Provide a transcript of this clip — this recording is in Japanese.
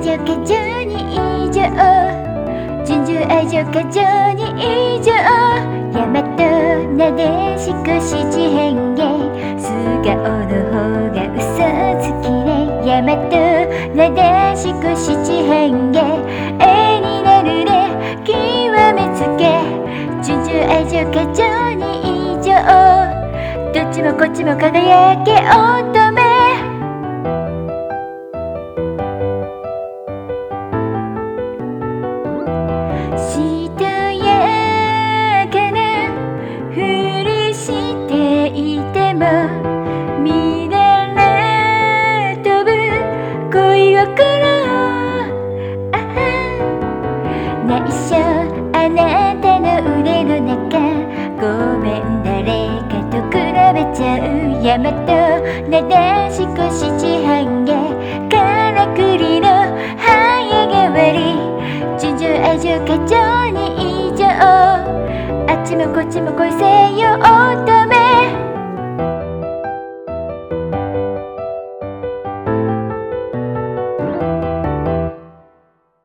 情過剰に異常、純情愛情過剰に異常、大和なでしこ七変化、素顔の方が嘘つきで、大和なでしこ七変化、絵になるで極めつけ、純情愛情過剰に異常、どっちもこっちも輝け乙女、しとやかなふりしていても乱れ飛ぶ恋心、内緒あなたの腕の中、ごめん誰かと比べちゃう、大和なでしこ七半夏、からくりの早変わり、純情愛情過剰に異常、あっちもこっちも恋せよ乙女。